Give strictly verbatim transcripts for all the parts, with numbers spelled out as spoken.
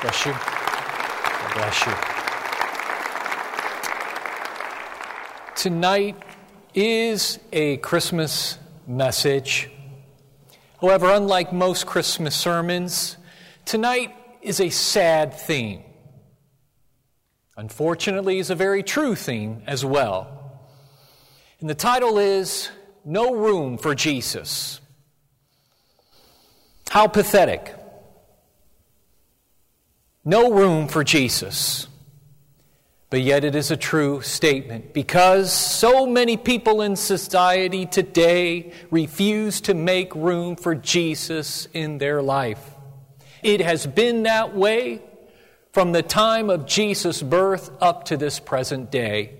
Bless you. God bless you. Tonight is a Christmas message. However, unlike most Christmas sermons, tonight is a sad theme. Unfortunately, it's a very true theme as well. And the title is No Room for Jesus. How pathetic. No room for Jesus. But yet it is a true statement because so many people in society today refuse to make room for Jesus in their life. It has been that way from the time of Jesus' birth up to this present day.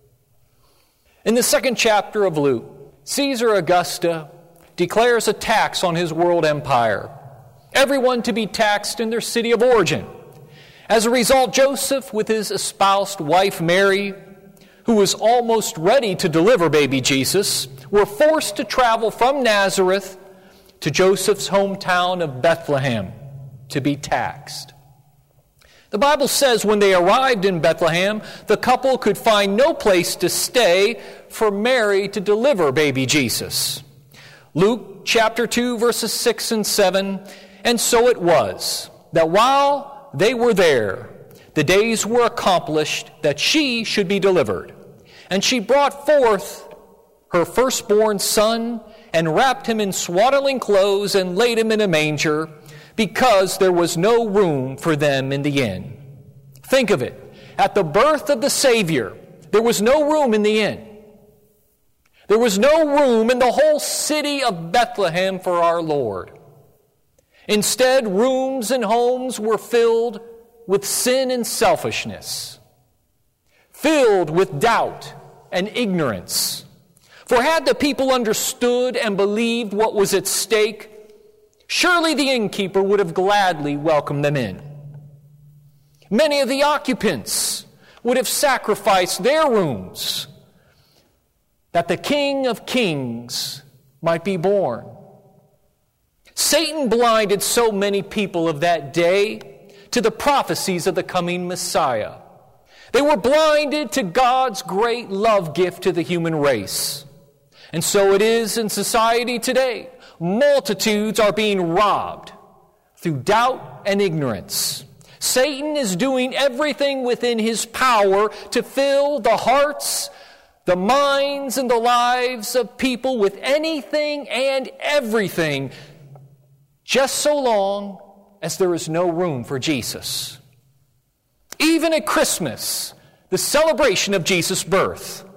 In the second chapter of Luke, Caesar Augusta declares a tax on his world empire, everyone to be taxed in their city of origin. As a result, Joseph, with his espoused wife Mary, who was almost ready to deliver baby Jesus, were forced to travel from Nazareth to Joseph's hometown of Bethlehem to be taxed. The Bible says when they arrived in Bethlehem, the couple could find no place to stay for Mary to deliver baby Jesus. Luke chapter two, verses six and seven, and so it was that while they were there, the days were accomplished that she should be delivered. And she brought forth her firstborn son and wrapped him in swaddling clothes and laid him in a manger because there was no room for them in the inn. Think of it. At the birth of the Savior, there was no room in the inn. There was no room in the whole city of Bethlehem for our Lord. Instead, rooms and homes were filled with sin and selfishness, filled with doubt and ignorance. For had the people understood and believed what was at stake, surely the innkeeper would have gladly welcomed them in. Many of the occupants would have sacrificed their rooms that the King of Kings might be born. Satan blinded so many people of that day to the prophecies of the coming Messiah. They were blinded to God's great love gift to the human race. And so it is in society today. Multitudes are being robbed through doubt and ignorance. Satan is doing everything within his power to fill the hearts, the minds, and the lives of people with anything and everything, just so long as there is no room for Jesus. Even at Christmas, the celebration of Jesus' birth,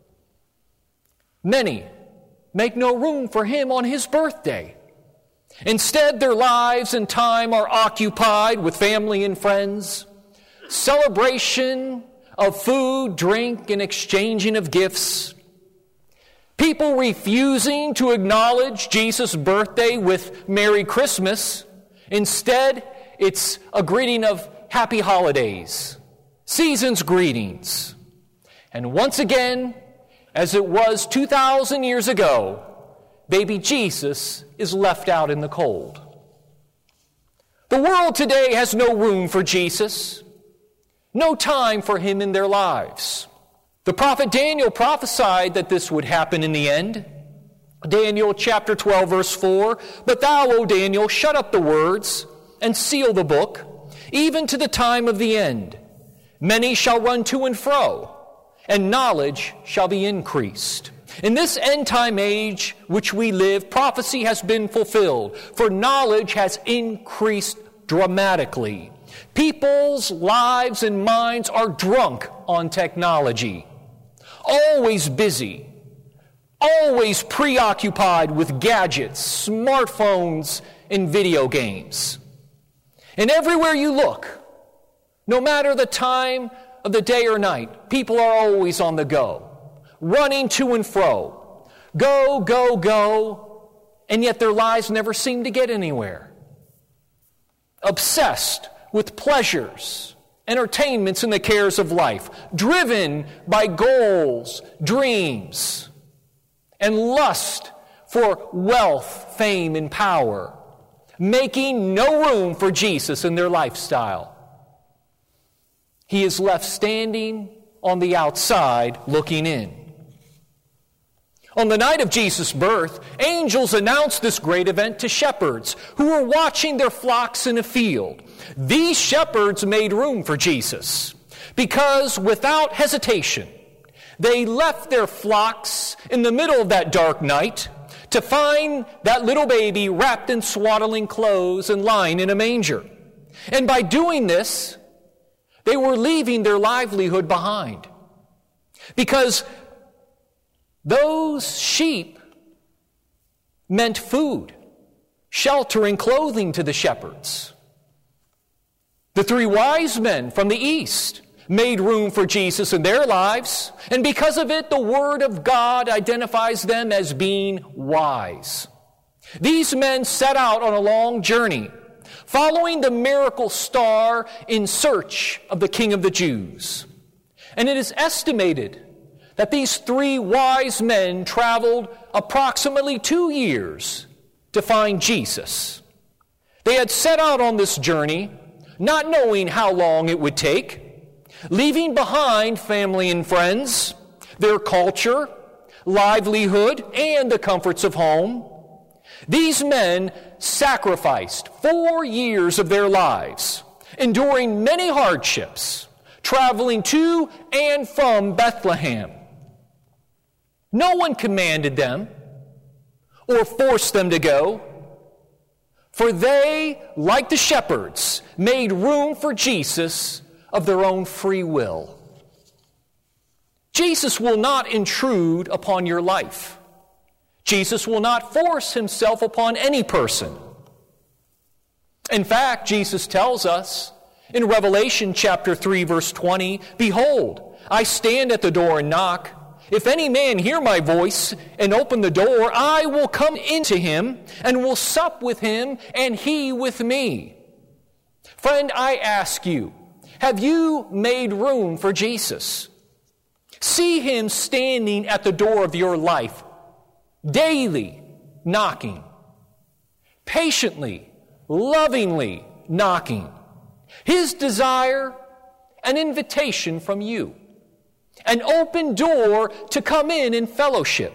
many make no room for him on his birthday. Instead, their lives and time are occupied with family and friends, celebration of food, drink, and exchanging of gifts. People refusing to acknowledge Jesus' birthday with Merry Christmas. Instead, it's a greeting of Happy Holidays, season's greetings. And once again, as it was two thousand years ago, baby Jesus is left out in the cold. The world today has no room for Jesus, no time for him in their lives. The prophet Daniel prophesied that this would happen in the end. Daniel chapter twelve, verse four, "But thou, O Daniel, shut up the words and seal the book, even to the time of the end. Many shall run to and fro, and knowledge shall be increased." In this end-time age which we live, prophecy has been fulfilled, for knowledge has increased dramatically. People's lives and minds are drunk on technology, always busy, always preoccupied with gadgets, smartphones, and video games. And everywhere you look, no matter the time of the day or night, people are always on the go, running to and fro. Go, go, go, and yet their lives never seem to get anywhere. Obsessed with pleasures, entertainments, and the cares of life, driven by goals, dreams, and lust for wealth, fame, and power, making no room for Jesus in their lifestyle. he is left standing on the outside looking in. On the night of Jesus' birth, angels announced this great event to shepherds who were watching their flocks in a field. These shepherds made room for Jesus because without hesitation, they left their flocks in the middle of that dark night to find that little baby wrapped in swaddling clothes and lying in a manger. And by doing this, they were leaving their livelihood behind. Because those sheep meant food, shelter, and clothing to the shepherds. The three wise men from the east made room for Jesus in their lives, and because of it, the Word of God identifies them as being wise. These men set out on a long journey, following the miracle star in search of the King of the Jews. And it is estimated that these three wise men traveled approximately two years to find Jesus. They had set out on this journey, not knowing how long it would take, leaving behind family and friends, their culture, livelihood, and the comforts of home. These men sacrificed four years of their lives, enduring many hardships, traveling to and from Bethlehem. No one commanded them or forced them to go, for they, like the shepherds, made room for Jesus of their own free will. Jesus will not intrude upon your life. Jesus will not force himself upon any person. In fact, Jesus tells us in Revelation chapter three, verse twenty, "Behold, I stand at the door and knock. If any man hear my voice and open the door, I will come into him and will sup with him and he with me." Friend, I ask you, have you made room for Jesus? See him standing at the door of your life, daily knocking, patiently, lovingly knocking. His desire, an invitation from you, an open door to come in in fellowship.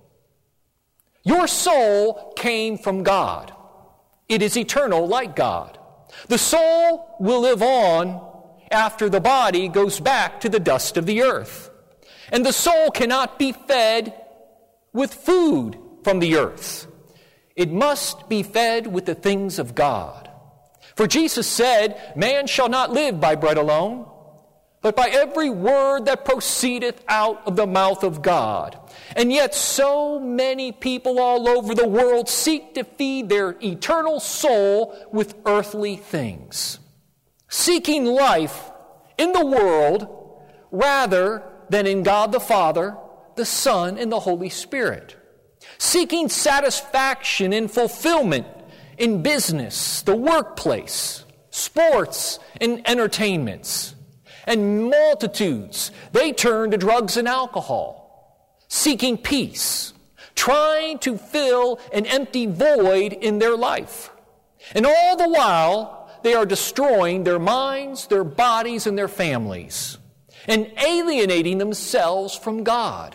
Your soul came from God. It is eternal like God. The soul will live on after the body goes back to the dust of the earth. And the soul cannot be fed with food from the earth. It must be fed with the things of God. For Jesus said, "Man shall not live by bread alone, but by every word that proceedeth out of the mouth of God." And yet so many people all over the world seek to feed their eternal soul with earthly things, seeking life in the world rather than in God the Father, the Son, and the Holy Spirit, seeking satisfaction and fulfillment in business, the workplace, sports, and entertainments. And multitudes, they turn to drugs and alcohol, seeking peace, trying to fill an empty void in their life. And all the while, they are destroying their minds, their bodies, and their families, and alienating themselves from God.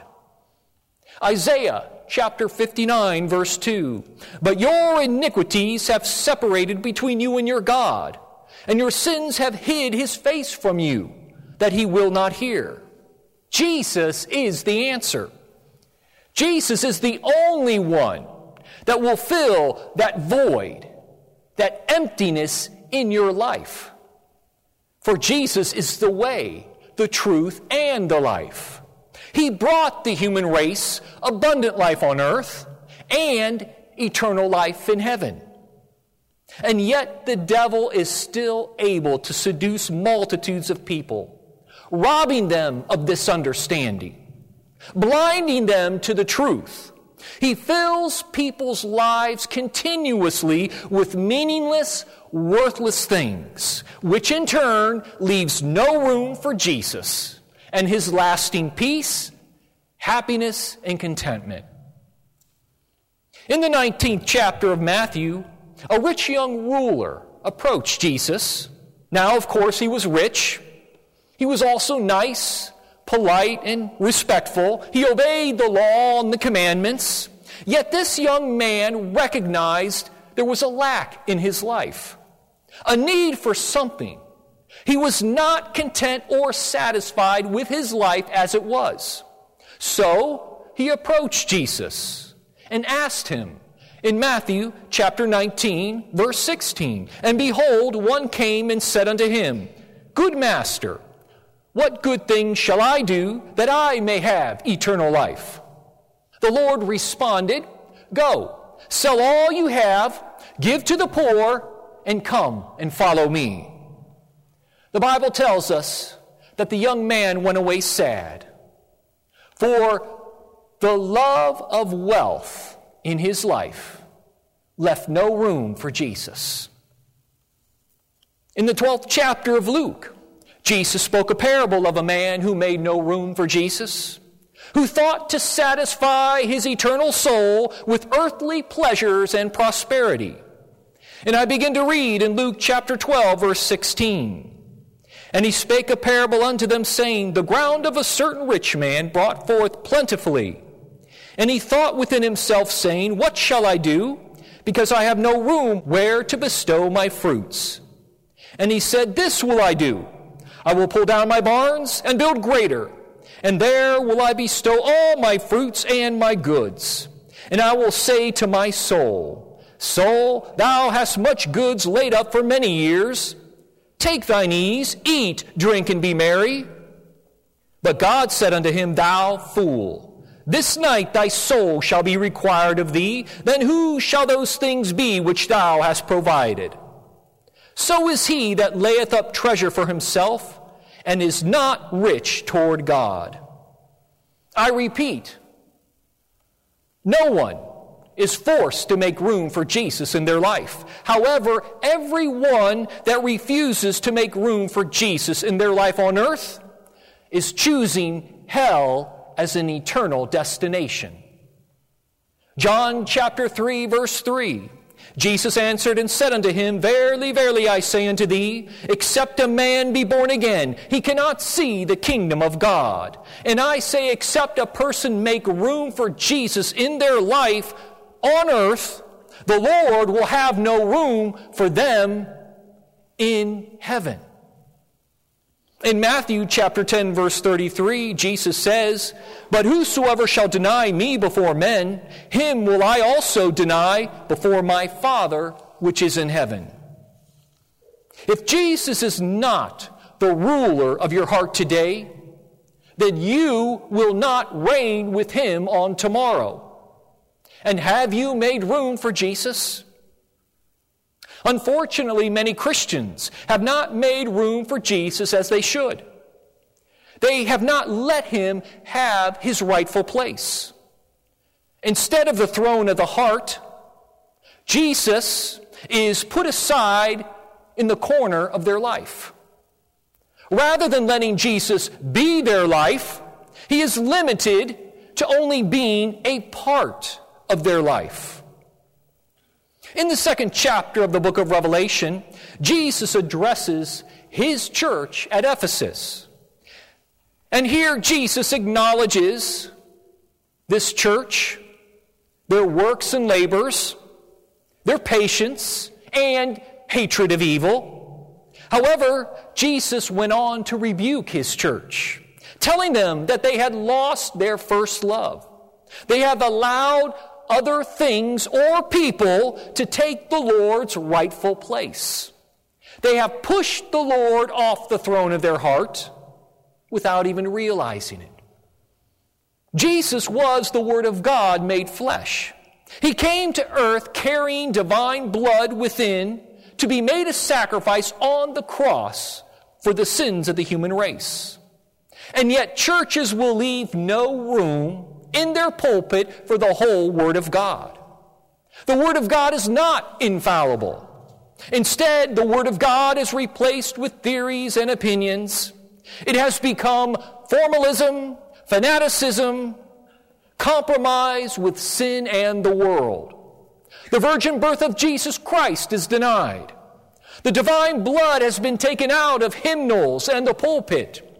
Isaiah chapter fifty-nine, verse two, "But your iniquities have separated between you and your God, and your sins have hid his face from you, that he will not hear." Jesus is the answer. Jesus is the only one that will fill that void, that emptiness in your life. For Jesus is the way, the truth, and the life. He brought the human race abundant life on earth and eternal life in heaven. And yet the devil is still able to seduce multitudes of people, robbing them of this understanding, blinding them to the truth. He fills people's lives continuously with meaningless, worthless things, which in turn leaves no room for Jesus and his lasting peace, happiness, and contentment. In the nineteenth chapter of Matthew, a rich young ruler approached Jesus. Now, of course, he was rich, He was also nice, polite, and respectful. He obeyed the law and the commandments. Yet this young man recognized there was a lack in his life, a need for something. He was not content or satisfied with his life as it was. So he approached Jesus and asked him in Matthew chapter nineteen, verse sixteen, "And behold, one came and said unto him, Good master, what good thing shall I do that I may have eternal life?" The Lord responded, "Go, sell all you have, give to the poor, and come and follow me." The Bible tells us that the young man went away sad, for the love of wealth in his life left no room for Jesus. In the twelfth chapter of Luke, Jesus spoke a parable of a man who made no room for Jesus, who thought to satisfy his eternal soul with earthly pleasures and prosperity. And I begin to read in Luke chapter twelve, verse sixteen. "And he spake a parable unto them, saying, The ground of a certain rich man brought forth plentifully. And he thought within himself, saying, What shall I do? Because I have no room where to bestow my fruits. And he said, This will I do. I will pull down my barns and build greater, and there will I bestow all my fruits and my goods. And I will say to my soul, Soul, thou hast much goods laid up for many years. Take thine ease, eat, drink, and be merry. But God said unto him, Thou fool, this night thy soul shall be required of thee. Then who shall those things be which thou hast provided? So is he that layeth up treasure for himself, and is not rich toward God." I repeat, no one is forced to make room for Jesus in their life. However, everyone that refuses to make room for Jesus in their life on earth is choosing hell as an eternal destination. John chapter three, verse three. Jesus answered and said unto him, Verily, verily, I say unto thee, except a man be born again, he cannot see the kingdom of God. And I say, except a person make room for Jesus in their life on earth, the Lord will have no room for them in heaven. In Matthew chapter ten, verse thirty-three, Jesus says, But whosoever shall deny me before men, him will I also deny before my Father which is in heaven. If Jesus is not the ruler of your heart today, then you will not reign with him on tomorrow. And have you made room for Jesus? Unfortunately, many Christians have not made room for Jesus as they should. They have not let him have his rightful place. Instead of the throne of the heart, Jesus is put aside in the corner of their life. Rather than letting Jesus be their life, he is limited to only being a part of their life. In the second chapter of the book of Revelation, Jesus addresses his church at Ephesus. And here Jesus acknowledges this church, their works and labors, their patience, and hatred of evil. However, Jesus went on to rebuke his church, telling them that they had lost their first love. They have allowed other things or people to take the Lord's rightful place. They have pushed the Lord off the throne of their heart without even realizing it. Jesus was the Word of God made flesh. He came to earth carrying divine blood within to be made a sacrifice on the cross for the sins of the human race. And yet churches will leave no room in their pulpit for the whole Word of God. The Word of God is not infallible. Instead, the Word of God is replaced with theories and opinions. It has become formalism, fanaticism, compromise with sin and the world. The virgin birth of Jesus Christ is denied. The divine blood has been taken out of hymnals and the pulpit.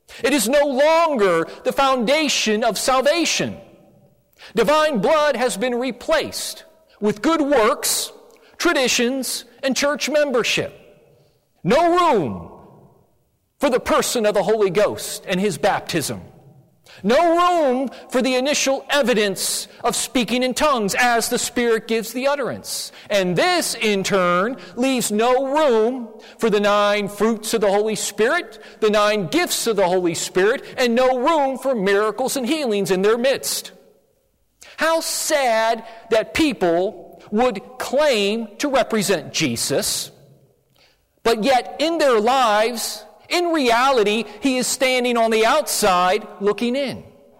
It is no longer the foundation of salvation. Divine blood has been replaced with good works, traditions, and church membership. No room for the person of the Holy Ghost and his baptism. No room for the initial evidence of speaking in tongues as the Spirit gives the utterance. And this, in turn, leaves no room for the nine fruits of the Holy Spirit, the nine gifts of the Holy Spirit, and no room for miracles and healings in their midst. How sad that people would claim to represent Jesus, but yet in their lives, in reality, he is standing on the outside looking in.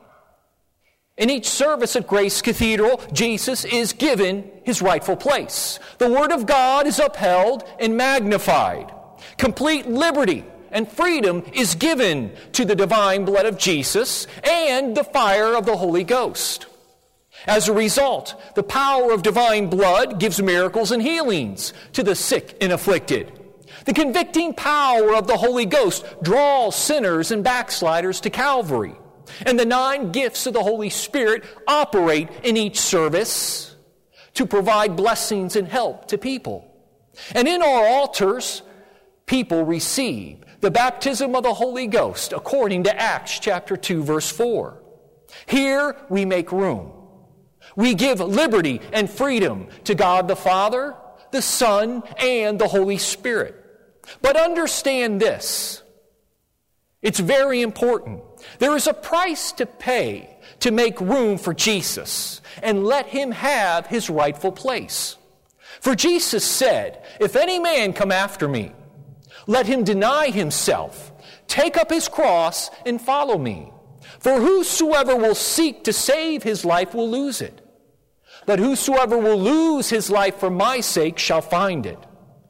In each service at Grace Cathedral, Jesus is given his rightful place. The Word of God is upheld and magnified. Complete liberty and freedom is given to the divine blood of Jesus and the fire of the Holy Ghost. As a result, the power of divine blood gives miracles and healings to the sick and afflicted. The convicting power of the Holy Ghost draws sinners and backsliders to Calvary. And the nine gifts of the Holy Spirit operate in each service to provide blessings and help to people. And in our altars, people receive the baptism of the Holy Ghost according to Acts chapter two, verse four. Here we make room. We give liberty and freedom to God the Father, the Son, and the Holy Spirit. But understand this. It's very important. There is a price to pay to make room for Jesus and let him have his rightful place. For Jesus said, "If any man come after me, let him deny himself, take up his cross, and follow me. For whosoever will seek to save his life will lose it. But whosoever will lose his life for my sake shall find it."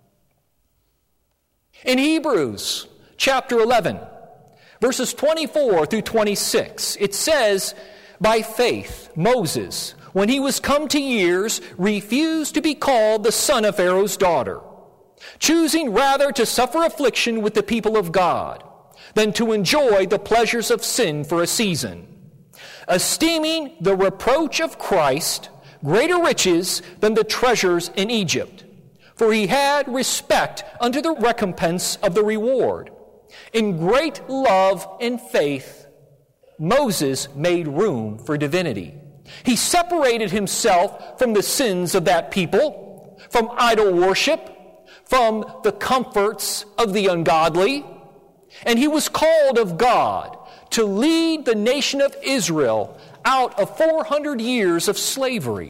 In Hebrews chapter eleven, verses twenty-four through twenty-six, it says, "By faith Moses, when he was come to years, refused to be called the son of Pharaoh's daughter, choosing rather to suffer affliction with the people of God than to enjoy the pleasures of sin for a season, esteeming the reproach of Christ greater riches than the treasures in Egypt. For he had respect unto the recompense of the reward. In great love and faith, Moses made room for divinity. He separated himself from the sins of that people, from idol worship, from the comforts of the ungodly, and he was called of God to lead the nation of Israel out of four hundred years of slavery.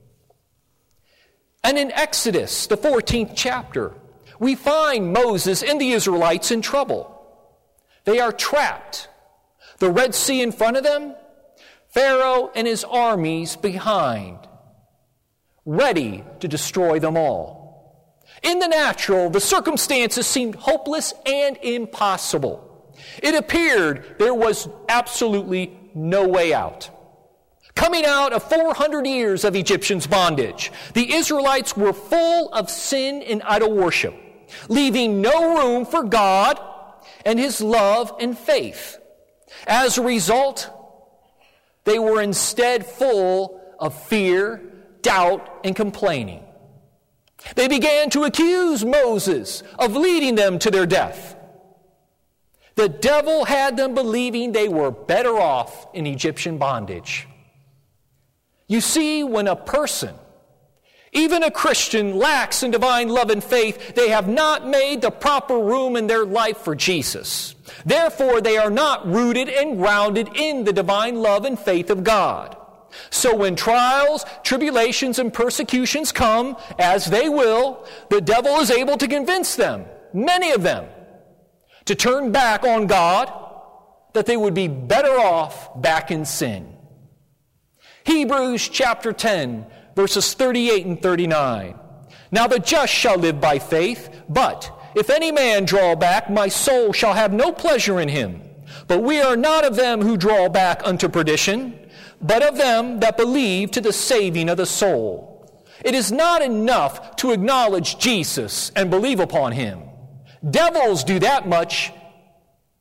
And in Exodus, the fourteenth chapter, we find Moses and the Israelites in trouble. They are trapped. The Red Sea in front of them, Pharaoh and his armies behind, ready to destroy them all. In the natural, the circumstances seemed hopeless and impossible. It appeared there was absolutely no way out. Coming out of four hundred years of Egyptians' bondage, the Israelites were full of sin and idol worship, leaving no room for God and his love and faith. As a result, they were instead full of fear, doubt, and complaining. They began to accuse Moses of leading them to their death. The devil had them believing they were better off in Egyptian bondage. You see, when a person, even a Christian, lacks in divine love and faith, they have not made the proper room in their life for Jesus. Therefore, they are not rooted and grounded in the divine love and faith of God. So when trials, tribulations, and persecutions come, as they will, the devil is able to convince them, many of them, to turn back on God, that they would be better off back in sin. Hebrews chapter ten, verses thirty-eight and thirty-nine. Now the just shall live by faith, but if any man draw back, my soul shall have no pleasure in him. But we are not of them who draw back unto perdition, but of them that believe to the saving of the soul. It is not enough to acknowledge Jesus and believe upon him. Devils do that much,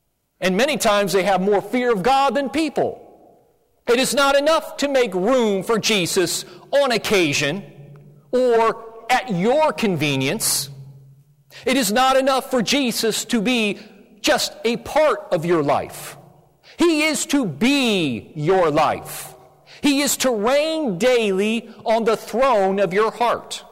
And many times they have more fear of God than people. It is not enough to make room for Jesus on occasion or at your convenience. It is not enough for Jesus to be just a part of your life. He is to be your life. He is to reign daily on the throne of your heart.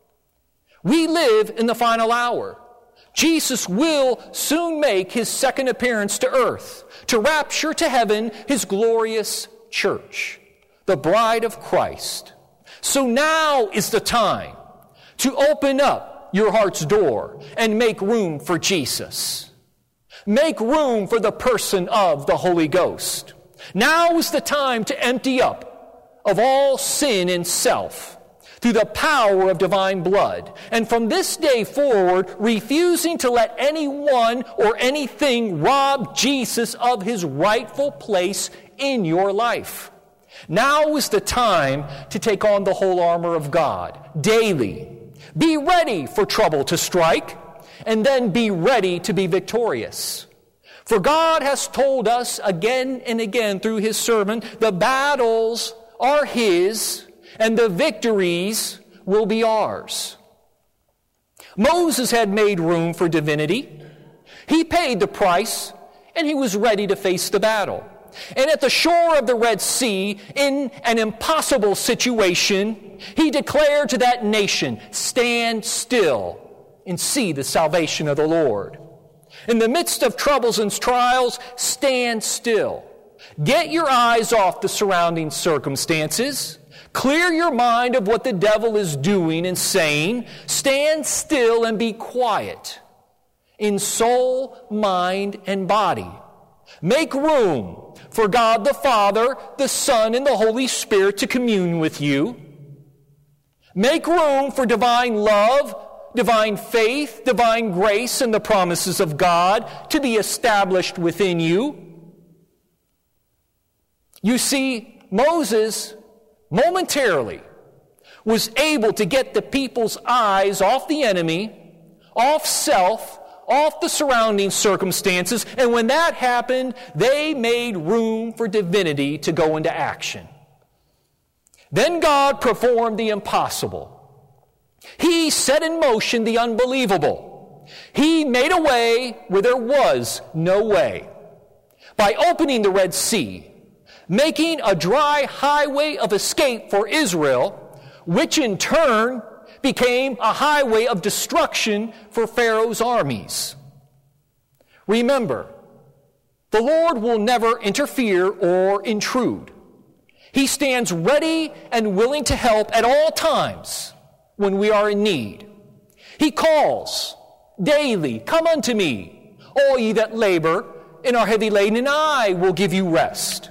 We live in the final hour. Jesus will soon make his second appearance to earth, to rapture to heaven his glorious church, the bride of Christ. So now is the time to open up your heart's door and make room for Jesus. Make room for the person of the Holy Ghost. Now is the time to empty up of all sin and self through the power of divine blood. And from this day forward, refusing to let anyone or anything rob Jesus of his rightful place in your life. Now is the time to take on the whole armor of God daily. Be ready for trouble to strike, and then be ready to be victorious. For God has told us again and again through his sermon, the battles are his, and the victories will be ours. Moses had made room for divinity. He paid the price, and he was ready to face the battle. And at the shore of the Red Sea, in an impossible situation, he declared to that nation, "Stand still and see the salvation of the Lord." In the midst of troubles and trials, stand still. Get your eyes off the surrounding circumstances. Clear your mind of what the devil is doing and saying. Stand still and be quiet in soul, mind, and body. Make room for God the Father, the Son, and the Holy Spirit to commune with you. Make room for divine love, divine faith, divine grace, and the promises of God to be established within you. You see, Moses momentarily was able to get the people's eyes off the enemy, off self, off the surrounding circumstances, and when that happened, they made room for divinity to go into action. Then God performed the impossible. He set in motion the unbelievable. He made a way where there was no way. By opening the Red Sea, making a dry highway of escape for Israel, which in turn became a highway of destruction for Pharaoh's armies. Remember, the Lord will never interfere or intrude. He stands ready and willing to help at all times when we are in need. He calls daily, "Come unto me, all ye that labor and are heavy laden, and I will give you rest."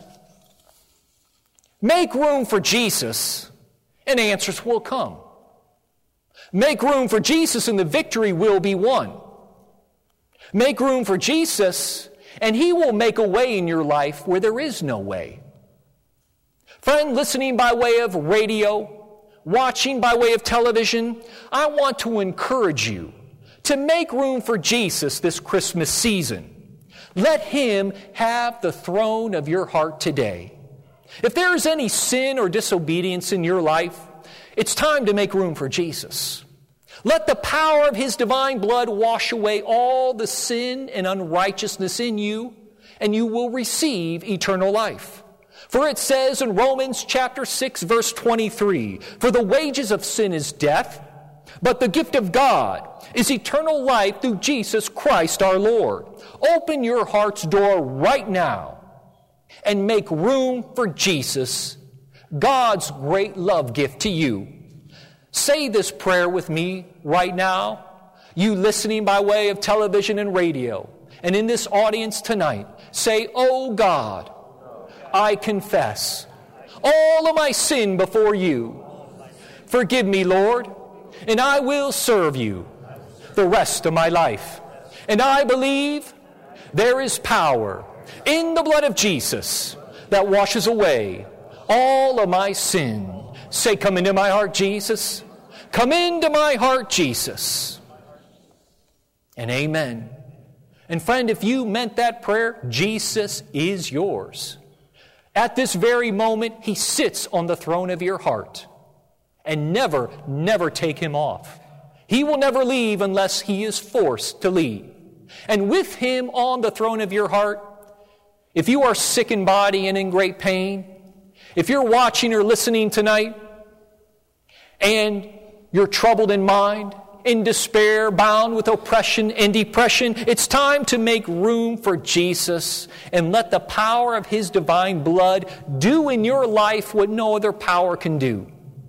Make room for Jesus, and answers will come. Make room for Jesus, and the victory will be won. Make room for Jesus, and he will make a way in your life where there is no way. Friend, listening by way of radio, watching by way of television, I want to encourage you to make room for Jesus this Christmas season. Let him have the throne of your heart today. If there is any sin or disobedience in your life, it's time to make room for Jesus. Let the power of his divine blood wash away all the sin and unrighteousness in you, and you will receive eternal life. For it says in Romans chapter six, verse twenty-three, "For the wages of sin is death, but the gift of God is eternal life through Jesus Christ our Lord." Open your heart's door right now and make room for Jesus, God's great love gift to you. Say this prayer with me right now. You listening by way of television and radio, and in this audience tonight, say, "Oh God, I confess all of my sin before you. Forgive me, Lord, and I will serve you the rest of my life. And I believe there is power in the blood of Jesus that washes away all of my sin." Say, "Come into my heart, Jesus. Come into my heart, Jesus." And amen. And friend, if you meant that prayer, Jesus is yours. At this very moment, He sits on the throne of your heart. And never, never take Him off. He will never leave unless He is forced to leave. And with Him on the throne of your heart, if you are sick in body and in great pain, if you're watching or listening tonight, and you're troubled in mind, in despair, bound with oppression and depression, it's time to make room for Jesus and let the power of His divine blood do in your life what no other power can do.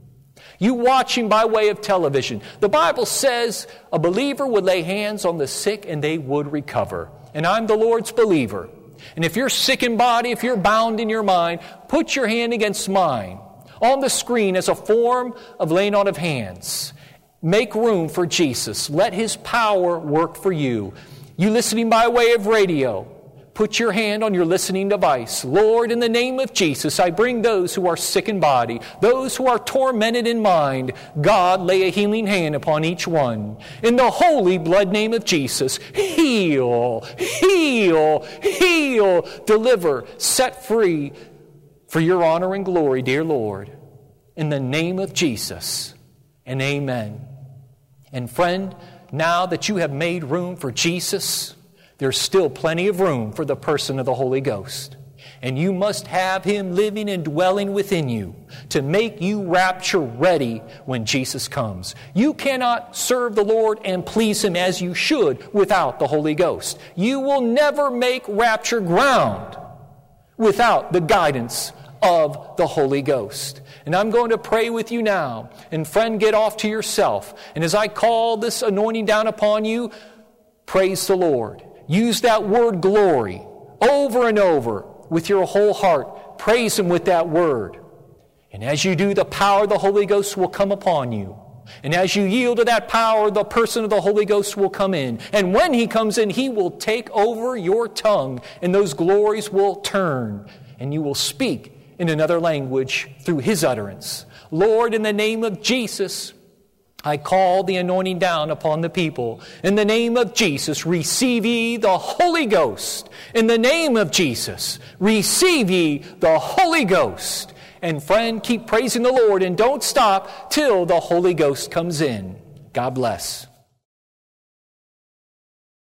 You watching by way of television, the Bible says a believer would lay hands on the sick and they would recover. And I'm the Lord's believer. And if you're sick in body, if you're bound in your mind, put your hand against mine on the screen as a form of laying on of hands. Make room for Jesus. Let His power work for you. You listening by way of radio, put your hand on your listening device. Lord, in the name of Jesus, I bring those who are sick in body, those who are tormented in mind. God, lay a healing hand upon each one. In the holy blood name of Jesus, heal, heal, heal, deliver, set free for your honor and glory, dear Lord. In the name of Jesus, and amen. And friend, now that you have made room for Jesus, there's still plenty of room for the person of the Holy Ghost. And you must have Him living and dwelling within you to make you rapture ready when Jesus comes. You cannot serve the Lord and please Him as you should without the Holy Ghost. You will never make rapture ground without the guidance of the Holy Ghost. And I'm going to pray with you now. And friend, get off to yourself. And as I call this anointing down upon you, praise the Lord. Use that word glory over and over with your whole heart. Praise Him with that word. And as you do, the power of the Holy Ghost will come upon you. And as you yield to that power, the person of the Holy Ghost will come in. And when He comes in, He will take over your tongue, and those glories will turn, and you will speak in another language through His utterance. Lord, in the name of Jesus, I call the anointing down upon the people. In the name of Jesus, receive ye the Holy Ghost. In the name of Jesus, receive ye the Holy Ghost. And friend, keep praising the Lord and don't stop till the Holy Ghost comes in. God bless.